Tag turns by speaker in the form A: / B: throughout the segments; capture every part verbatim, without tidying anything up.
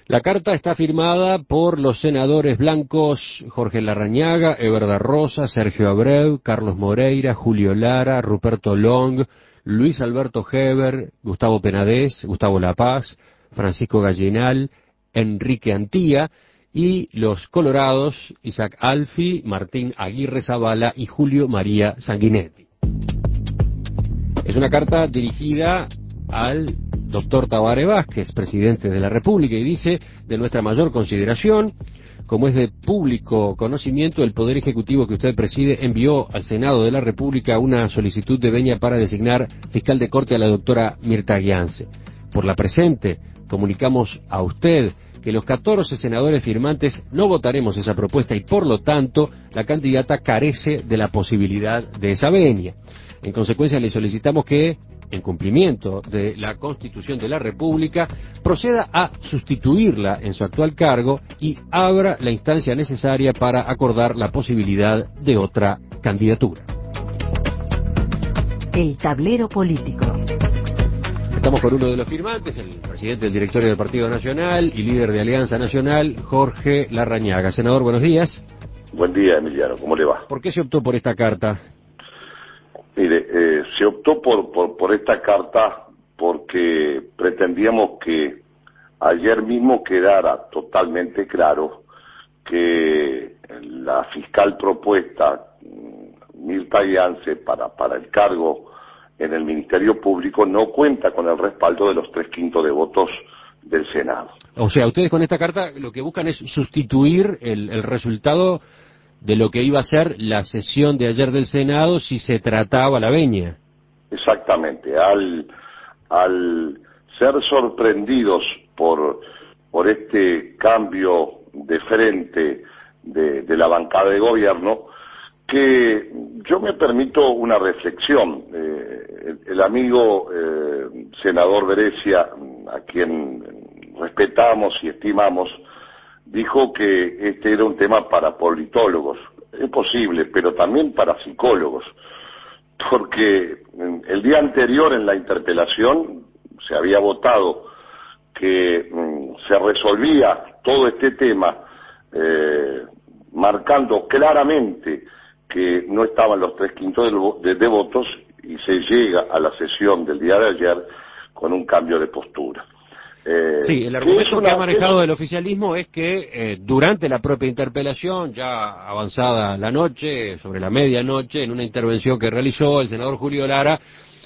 A: La carta está firmada por los senadores blancos Jorge Larrañaga, Eber da Rosa, Sergio Abreu, Carlos Moreira, Julio Lara, Ruperto Long, Luis Alberto Heber, Gustavo Penades, Gustavo La Paz, Francisco Gallinal, Enrique Antía, y los colorados Isaac Alfi, Martín Aguirre Zavala y Julio María Sanguinetti. Es una carta dirigida al doctor Tabaré Vázquez, presidente de la República, y dice: de nuestra mayor consideración, como es de público conocimiento, el Poder Ejecutivo que usted preside envió al Senado de la República una solicitud de venia para designar fiscal de corte a la doctora Mirta Guianze. Por la presente, comunicamos a usted que los catorce senadores firmantes no votaremos esa propuesta y, por lo tanto, la candidata carece de la posibilidad de esa venia. En consecuencia, le solicitamos que, en cumplimiento de la Constitución de la República, proceda a sustituirla en su actual cargo y abra la instancia necesaria para acordar la posibilidad de otra candidatura.
B: El tablero político.
A: Estamos con uno de los firmantes, el presidente del directorio del Partido Nacional y líder de Alianza Nacional, Jorge Larrañaga. Senador, buenos días.
C: Buen día, Emiliano, ¿cómo le va?
A: ¿Por qué se optó por esta carta?
C: Mire, eh, se optó por, por, por esta carta porque pretendíamos que ayer mismo quedara totalmente claro que la fiscal propuesta, Mirta Guianze, para, para el cargo en el Ministerio Público, no cuenta con el respaldo de los tres quintos de votos del Senado.
A: O sea, ustedes con esta carta lo que buscan es sustituir el, el resultado de lo que iba a ser la sesión de ayer del Senado si se trataba la venia.
C: Exactamente. Al, al ser sorprendidos por, por este cambio de frente de, de la bancada de gobierno, que yo me permito una reflexión. Eh, el, el amigo eh, senador Beresia, a quien respetamos y estimamos, dijo que este era un tema para politólogos. Es posible, pero también para psicólogos, porque el día anterior en la interpelación se había votado que mm, se resolvía todo este tema eh, marcando claramente que no estaban los tres quintos de, de, de votos, y se llega a la sesión del día de ayer con un cambio de postura.
A: Eh, sí, el argumento que ha manejado el oficialismo es que eh, durante la propia interpelación, ya avanzada la noche, sobre la medianoche, en una intervención que realizó el senador Julio Lara,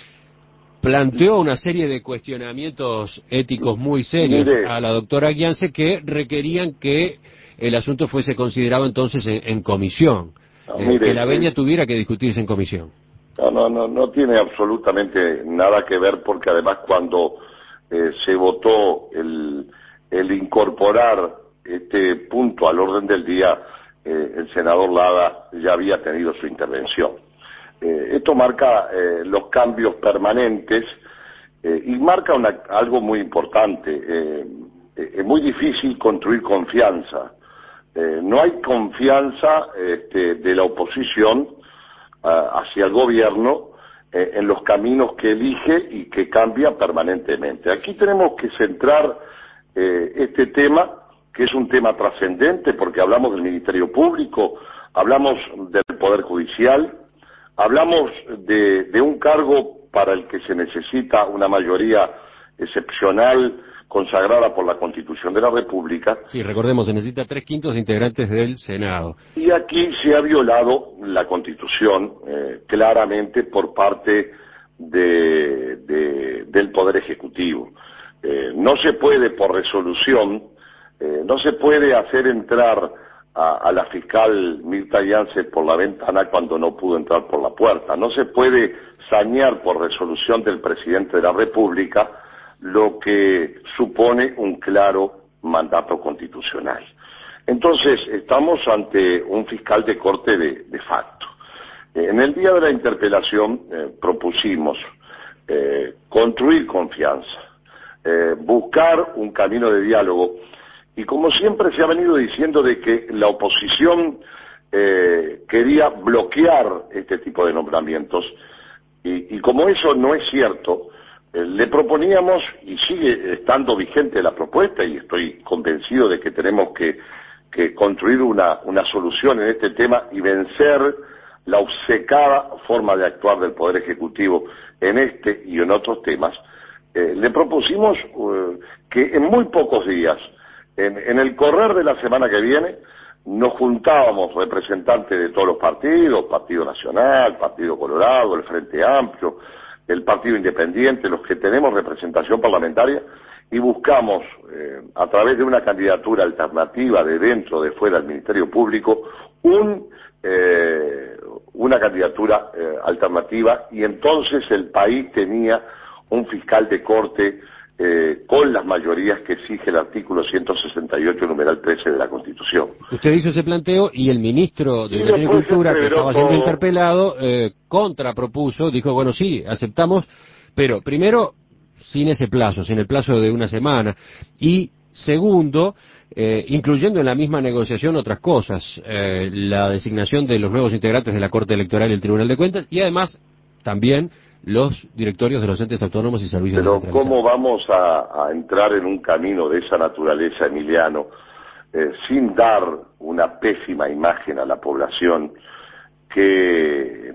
A: planteó una serie de cuestionamientos éticos muy serios Mire, a la doctora Guianze que requerían que el asunto fuese considerado entonces en, en comisión, no, eh, mire, que la venia eh, tuviera que discutirse en comisión.
C: No, no, no, no tiene absolutamente nada que ver, porque además cuando Eh, se votó el, el incorporar este punto al orden del día, eh, el senador Lara ya había tenido su intervención. Eh, esto marca eh, los cambios permanentes eh, y marca una, algo muy importante. Eh, eh, es muy difícil construir confianza. Eh, no hay confianza este, de la oposición uh, hacia el gobierno Eh, en los caminos que elige y que cambia permanentemente. Aquí tenemos que centrar eh, este tema, que es un tema trascendente, porque hablamos del Ministerio Público, hablamos del Poder Judicial, hablamos de, de un cargo para el que se necesita una mayoría excepcional consagrada por la Constitución de la República.
A: Sí, recordemos, se necesita tres quintos de integrantes del Senado.
C: Y aquí se ha violado la Constitución eh, claramente por parte de, de, del Poder Ejecutivo. Eh, no se puede, por resolución, eh, no se puede hacer entrar a, a la fiscal Mirta Guianze por la ventana cuando no pudo entrar por la puerta. No se puede sanear por resolución del presidente de la República lo que supone un claro mandato constitucional. Entonces, estamos ante un fiscal de corte de, de facto. Eh, en el día de la interpelación eh, propusimos eh, construir confianza, eh, buscar un camino de diálogo, y como siempre se ha venido diciendo de que la oposición eh, quería bloquear este tipo de nombramientos, y, y como eso no es cierto, eh, le proponíamos, y sigue estando vigente la propuesta, y estoy convencido de que tenemos que, que construir una, una solución en este tema y vencer la obcecada forma de actuar del Poder Ejecutivo en este y en otros temas. Eh, le propusimos eh, que en muy pocos días, en, en el correr de la semana que viene, nos juntábamos representantes de todos los partidos, Partido Nacional, Partido Colorado, el Frente Amplio, el Partido Independiente, los que tenemos representación parlamentaria, y buscamos, eh, a través de una candidatura alternativa de dentro, de fuera del Ministerio Público, un, eh, una candidatura eh, alternativa, y entonces el país tenía un fiscal de corte eh, con las mayorías que exige el artículo ciento sesenta y ocho, numeral trece de la Constitución.
A: Usted hizo ese planteo y el ministro de
C: Y
A: Educación y
C: después se
A: Cultura, que
C: entreveró
A: estaba siendo
C: todo.
A: interpelado, eh, contrapropuso, dijo, bueno, sí, aceptamos, pero primero, sin ese plazo, sin el plazo de una semana, y segundo, eh, incluyendo en la misma negociación otras cosas, eh, la designación de los nuevos integrantes de la Corte Electoral y el Tribunal de Cuentas, y además, también, los directorios de los entes autónomos y servicios
C: Pero
A: descentralizados.
C: ¿cómo vamos a, a entrar en un camino de esa naturaleza, Emiliano, eh, sin dar una pésima imagen a la población que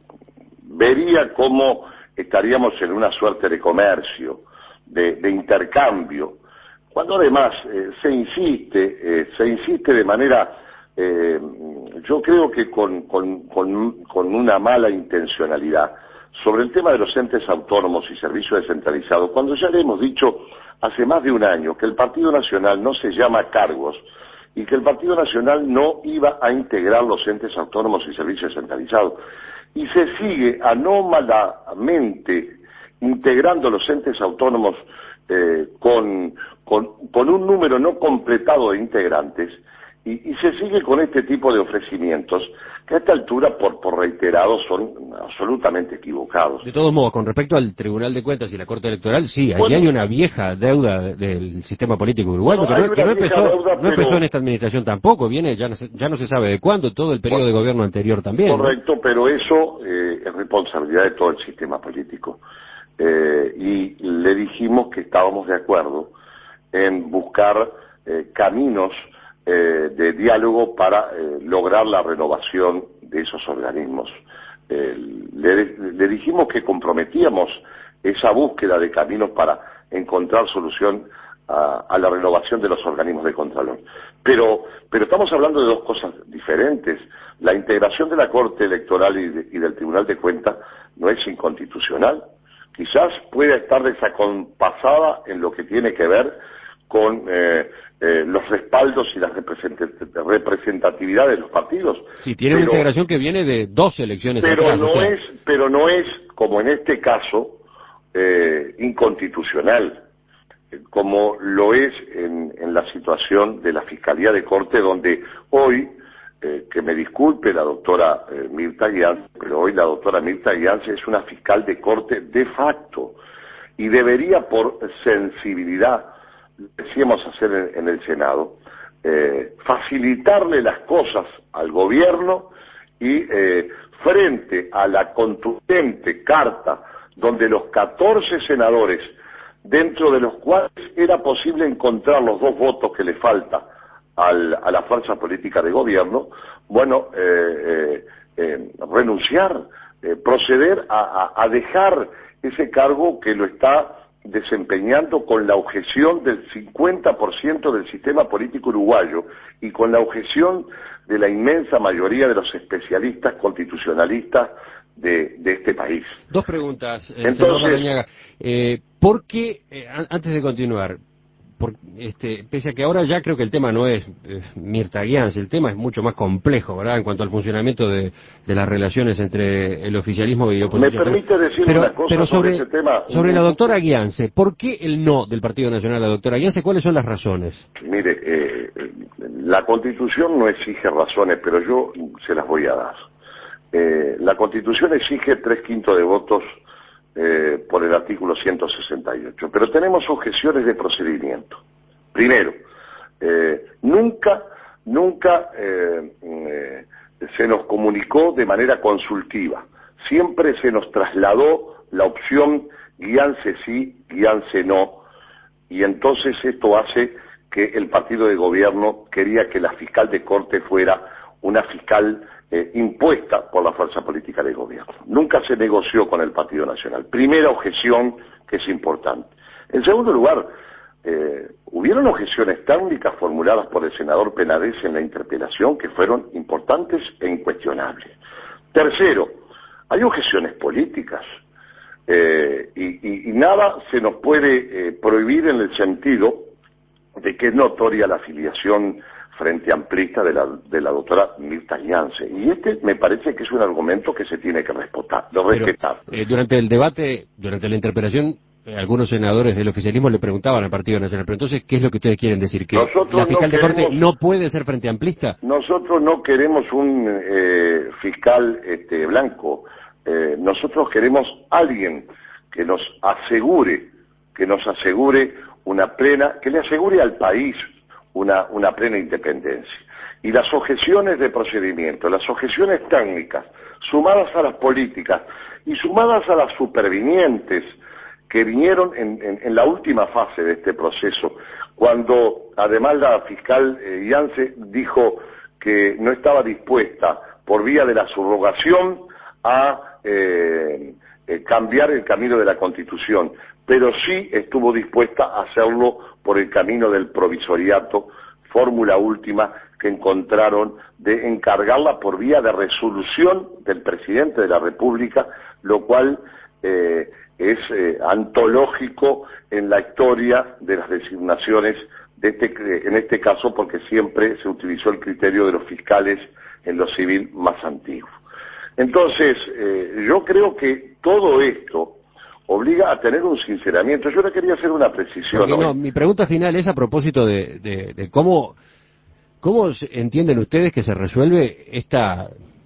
C: vería cómo estaríamos en una suerte de comercio, de, de intercambio, cuando además eh, se insiste, eh, se insiste de manera, eh, yo creo que con, con, con, con una mala intencionalidad, sobre el tema de los entes autónomos y servicios descentralizados, cuando ya le hemos dicho hace más de un año que el Partido Nacional no se llama cargos y que el Partido Nacional no iba a integrar los entes autónomos y servicios descentralizados, y se sigue anómalamente integrando los entes autónomos eh, con, con, con un número no completado de integrantes, y, y se sigue con este tipo de ofrecimientos que a esta altura, por, por reiterados, son absolutamente equivocados.
A: De todos modos, con respecto al Tribunal de Cuentas y la Corte Electoral, sí, allí
C: Bueno,
A: hay una vieja deuda del sistema político uruguayo,
C: bueno,
A: que,
C: hay
A: no, que
C: una
A: no,
C: vieja
A: empezó,
C: deuda,
A: no
C: pero-
A: empezó en esta administración tampoco, viene ya no se, ya no se sabe de cuándo, todo el periodo
C: Bueno,
A: de gobierno anterior también. ¿no?
C: Correcto, pero eso eh, es responsabilidad de todo el sistema político. Eh, y le dijimos que estábamos de acuerdo en buscar eh, caminos eh, de diálogo para eh, lograr la renovación de esos organismos. Eh, le, le dijimos que comprometíamos esa búsqueda de caminos para encontrar solución a, a la renovación de los organismos de Contralor. Pero, pero estamos hablando de dos cosas diferentes. La integración de la Corte Electoral y, de, y del Tribunal de Cuentas no es inconstitucional. Quizás pueda estar desacompasada en lo que tiene que ver con eh, eh, los respaldos y la representatividad de los partidos.
A: Sí, tiene
C: pero,
A: una integración que viene de dos elecciones
C: pero
A: atrás.
C: no
A: o sea,
C: es, pero no es, como en este caso, eh, inconstitucional, como lo es en, en la situación de la Fiscalía de Corte, donde hoy, eh, que me disculpe la doctora eh, Mirta Guianz, pero hoy la doctora Mirta Guianz es una fiscal de Corte de facto, y debería, por sensibilidad, decíamos hacer en, en el Senado, eh, facilitarle las cosas al gobierno y eh, frente a la contundente carta donde los catorce senadores, dentro de los cuales era posible encontrar los dos votos que le falta al, a la fuerza política de gobierno, bueno, eh, eh, eh, renunciar, eh, proceder a, a, a dejar ese cargo que lo está desempeñando con la objeción del cincuenta por ciento del sistema político uruguayo y con la objeción de la inmensa mayoría de los especialistas constitucionalistas de, de este país.
A: Dos preguntas, eh,
C: Entonces,
A: senador Larrañaga. Eh, ¿Por qué, eh, an- antes de continuar, por, este, pese a que ahora ya creo que el tema no es eh, Mirta Guianz, el tema es mucho más complejo, ¿verdad?, en cuanto al funcionamiento de, de las relaciones entre el oficialismo y la oposición.
C: ¿me permite decir
A: pero,
C: una cosa
A: pero sobre,
C: sobre ese tema?
A: sobre la doctora Guianz, ¿por qué el no del Partido Nacional a la doctora Guianz? ¿Cuáles son las razones?
C: Mire, eh, la Constitución no exige razones, pero yo se las voy a dar. Eh, la Constitución exige tres quintos de votos eh, por el artículo ciento sesenta y ocho, pero tenemos objeciones de procedimiento. Primero, eh, nunca, nunca eh, eh, se nos comunicó de manera consultiva. Siempre se nos trasladó la opción Guiance sí, Guiance no, y entonces esto hace que el partido de gobierno quería que la fiscal de corte fuera una fiscal eh, impuesta por la fuerza política del gobierno. Nunca se negoció con el Partido Nacional. Primera objeción que es importante. En segundo lugar, eh, hubieron objeciones técnicas formuladas por el senador Penades en la interpelación que fueron importantes e incuestionables. Tercero, hay objeciones políticas eh, y, y, y nada se nos puede eh, prohibir en el sentido de que es notoria la afiliación frente amplista de la, de la doctora Mirta Guiance. Y este me parece que es un argumento que se tiene que respetar. De respetar.
A: Pero, eh, durante el debate, durante la interpelación, eh, algunos senadores del oficialismo le preguntaban al Partido Nacional, pero entonces, ¿qué es lo que ustedes quieren decir? ¿Que
C: nosotros
A: la fiscal
C: no
A: de corte
C: queremos,
A: no puede ser frente amplista?
C: Nosotros no queremos un eh, fiscal este, blanco. Eh, nosotros queremos alguien que nos asegure, que nos asegure una plena, que le asegure al país una, una plena independencia. Y las objeciones de procedimiento, las objeciones técnicas, sumadas a las políticas y sumadas a las supervinientes que vinieron en, en, en la última fase de este proceso, cuando además la fiscal eh, Guiance dijo que no estaba dispuesta por vía de la subrogación a eh, eh, cambiar el camino de la Constitución, pero sí estuvo dispuesta a hacerlo por el camino del provisoriato, fórmula última que encontraron de encargarla por vía de resolución del presidente de la República, lo cual eh, es eh, antológico en la historia de las designaciones, de este, en este caso porque siempre se utilizó el criterio de los fiscales en lo civil más antiguo. Entonces, eh, yo creo que todo esto obliga a tener un sinceramiento. Yo le quería hacer una precisión.
A: Porque, no, mi pregunta final es a propósito de, de, de cómo, cómo entienden ustedes que se resuelve esta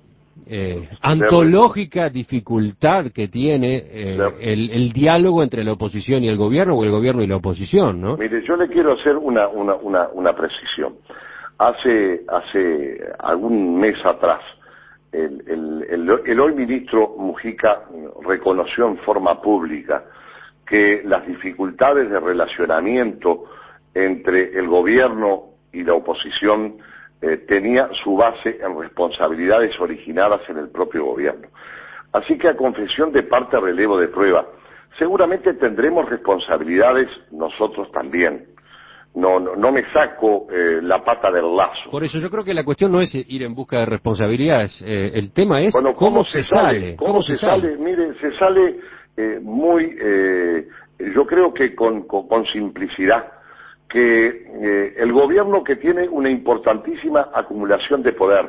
A: eh, antológica dificultad que tiene eh, el, el diálogo entre la oposición y el gobierno, o el gobierno y la oposición, ¿no?
C: Mire, yo le quiero hacer una, una, una, una precisión. Hace, hace algún mes atrás, El, el, el, el hoy ministro Mujica reconoció en forma pública que las dificultades de relacionamiento entre el gobierno y la oposición eh, tenía su base en responsabilidades originadas en el propio gobierno. Así que a confesión de parte relevo de prueba, seguramente tendremos responsabilidades nosotros también. No, no, no me saco eh, la pata del lazo.
A: Por eso yo creo que la cuestión no es ir en busca de responsabilidades, eh, el tema es
C: bueno,
A: cómo,
C: cómo
A: se,
C: se
A: sale,
C: sale. ¿Cómo, ¿Cómo se, se sale? sale? Mire, se sale eh, muy, eh, yo creo que con, con, con simplicidad, que eh, el gobierno que tiene una importantísima acumulación de poder,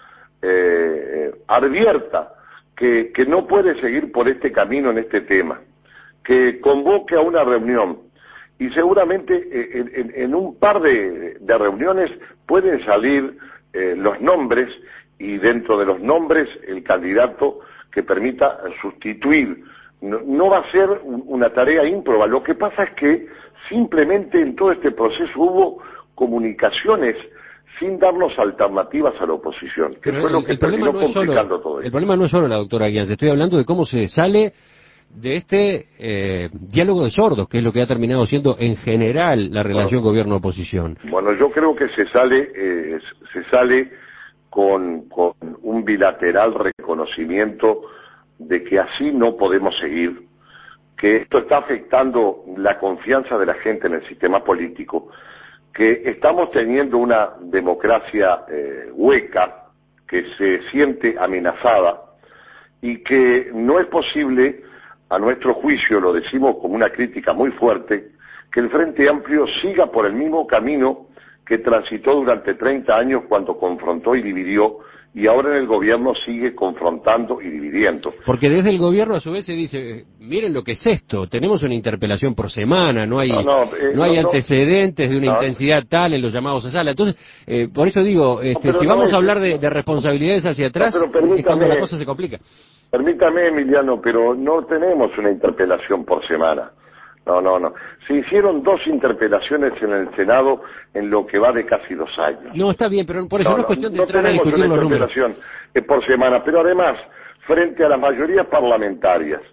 C: eh, advierta que, que no puede seguir por este camino en este tema, que convoque a una reunión, y seguramente eh, en, en un par de, de reuniones pueden salir eh, los nombres, y dentro de los nombres el candidato que permita sustituir. No, no va a ser un, una tarea ímproba. Lo que pasa es que simplemente en todo este proceso hubo comunicaciones sin darnos alternativas a la oposición, que
A: Pero
C: fue
A: el,
C: lo que
A: el problema
C: terminó
A: no es
C: complicando
A: solo,
C: todo esto.
A: El problema no es solo la doctora Guiance, estoy hablando de cómo se sale de este eh, diálogo de sordos, que es lo que ha terminado siendo en general la relación bueno, gobierno-oposición.
C: Bueno, yo creo que se sale, eh, se sale con, con un bilateral reconocimiento de que así no podemos seguir, que esto está afectando la confianza de la gente en el sistema político, que estamos teniendo una democracia eh, hueca, que se siente amenazada, y que no es posible, a nuestro juicio, lo decimos como una crítica muy fuerte, que el Frente Amplio siga por el mismo camino que transitó durante treinta años cuando confrontó y dividió, y ahora en el gobierno sigue confrontando y dividiendo.
A: Porque desde el gobierno a su vez se dice, miren lo que es esto, tenemos una interpelación por semana, no hay no, no, eh, no hay no, antecedentes de una no, intensidad tal en los llamados a sala. Entonces, eh, por eso digo, este, si vamos es, a hablar de, de responsabilidades hacia atrás, es cuando la cosa se complica.
C: Permítame, Emiliano, pero no tenemos una interpelación por semana. No, no, no. Se hicieron dos interpelaciones en el Senado en lo que va de casi dos años.
A: No, está bien, pero por eso no, no es cuestión de
C: no
A: entrar a discutir los números.
C: No tenemos una interpelación por semana, pero además, frente a las mayorías parlamentarias,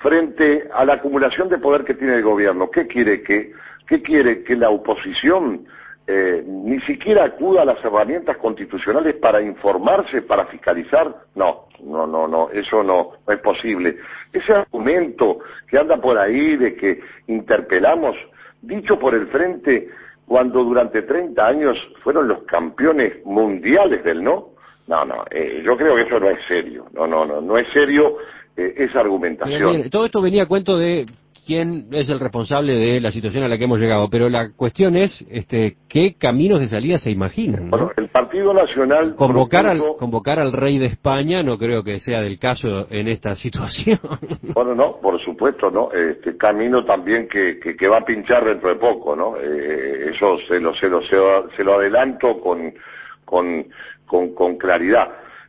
C: frente a la acumulación de poder que tiene el gobierno. ¿Qué quiere? ¿Qué, qué quiere? ¿Que la oposición eh, ni siquiera acuda a las herramientas constitucionales para informarse, para fiscalizar? No, no, no, no, eso no, no es posible. Ese argumento que anda por ahí de que interpelamos, dicho por el Frente, cuando durante treinta años fueron los campeones mundiales del no, no, no, eh, yo creo que eso no es serio, no, no, no, no es serio eh, esa argumentación.
A: Pero, mire, todo esto venía a cuento de quién es el responsable de la situación a la que hemos llegado, pero la cuestión es, este, ¿qué caminos de salida se imaginan, ¿no?
C: Bueno, el Partido Nacional...
A: Convocar,
C: propuso...
A: al, convocar al rey de España no creo que sea del caso en esta situación.
C: Bueno, no, por supuesto, ¿no? Este camino también que, que, que va a pinchar dentro de poco, ¿no? Eh, eso se lo, se lo, se lo, se lo adelanto con, con, con, con claridad.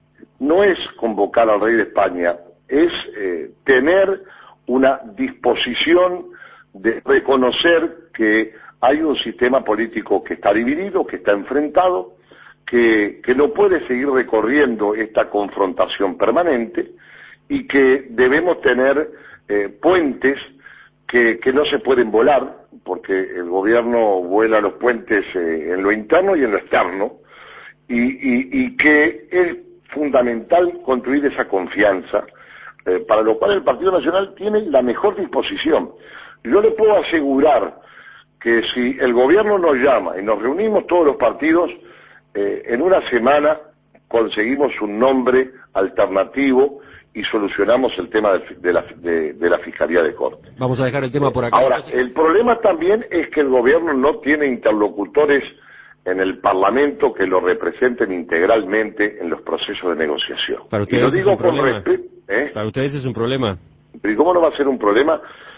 C: No es convocar al rey de España, es eh, tener una disposición de reconocer que hay un sistema político que está dividido, que está enfrentado, que, que no puede seguir recorriendo esta confrontación permanente y que debemos tener eh, puentes que, que no se pueden volar, porque el gobierno vuela los puentes eh, en lo interno y en lo externo, y, y, y que es fundamental construir esa confianza, eh, para lo cual el Partido Nacional tiene la mejor disposición. Yo le puedo asegurar que si el gobierno nos llama y nos reunimos todos los partidos, eh, en una semana conseguimos un nombre alternativo y solucionamos el tema de, de, la, de, de la Fiscalía de Corte.
A: Vamos a dejar el tema por acá.
C: Ahora, el problema también es que el gobierno no tiene interlocutores en el Parlamento que lo representen integralmente en los procesos de negociación.
A: Para ustedes
C: y lo digo
A: es un
C: con
A: problema.
C: respeto, ¿eh?
A: Para ustedes es un problema.
C: ¿Y cómo no va a ser un problema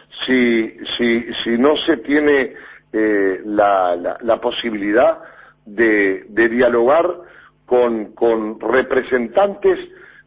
C: si si si no se tiene eh, la, la, la posibilidad de, de dialogar con, con representantes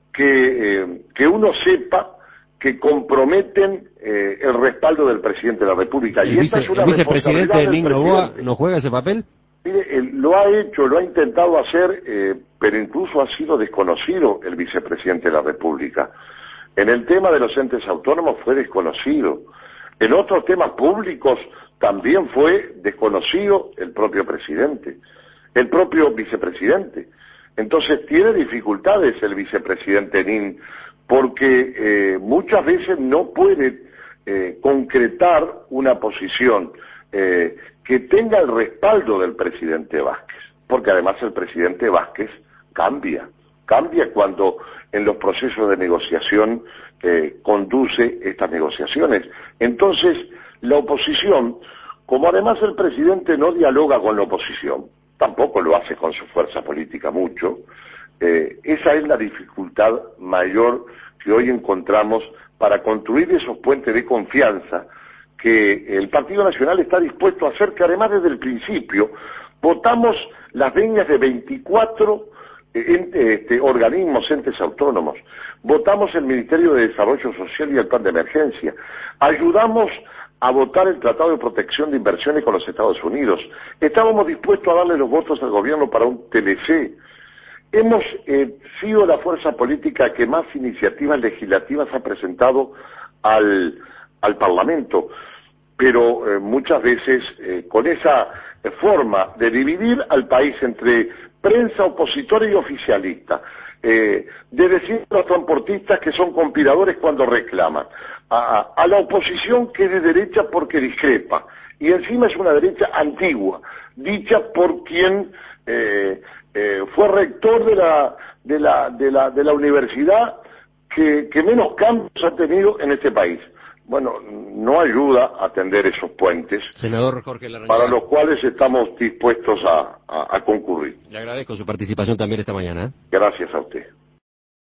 C: que, eh, que uno sepa que comprometen eh, el respaldo del presidente de la República?
A: ¿El,
C: y
A: vice,
C: esta es una
A: el vicepresidente de
C: del
A: Novoa no juega ese papel?
C: Mire, él lo ha hecho, lo ha intentado hacer, eh, pero incluso ha sido desconocido el vicepresidente de la República. En el tema de los entes autónomos fue desconocido. En otros temas públicos también fue desconocido el propio presidente, el propio vicepresidente. Entonces tiene dificultades el vicepresidente Nin, porque eh, muchas veces no puede eh, concretar una posición eh, que tenga el respaldo del presidente Vázquez, porque además el presidente Vázquez cambia, cambia cuando en los procesos de negociación eh, conduce estas negociaciones. Entonces, la oposición, como además el presidente no dialoga con la oposición, tampoco lo hace con su fuerza política mucho, eh, esa es la dificultad mayor que hoy encontramos para construir esos puentes de confianza que el Partido Nacional está dispuesto a hacer, que además desde el principio votamos las venias de veinticuatro ente, este, organismos, entes autónomos, votamos el Ministerio de Desarrollo Social y el Plan de Emergencia, ayudamos a votar el Tratado de Protección de Inversiones con los Estados Unidos, estábamos dispuestos a darle los votos al gobierno para un T L C, hemos eh, sido la fuerza política que más iniciativas legislativas ha presentado al, al Parlamento, pero eh, muchas veces eh, con esa eh, forma de dividir al país entre prensa opositora y oficialista, eh, de decir a los transportistas que son conspiradores cuando reclaman, a, a la oposición que es de derecha porque discrepa, y encima es una derecha antigua, dicha por quien eh, eh, fue rector de la, de la, de la, de la universidad que, que menos cambios ha tenido en este país. Bueno, no ayuda a tender esos puentes,
A: senador Jorge Larrañaga,
C: para los cuales estamos dispuestos a, a, a concurrir.
A: Le agradezco su participación también esta mañana.
C: Gracias a usted.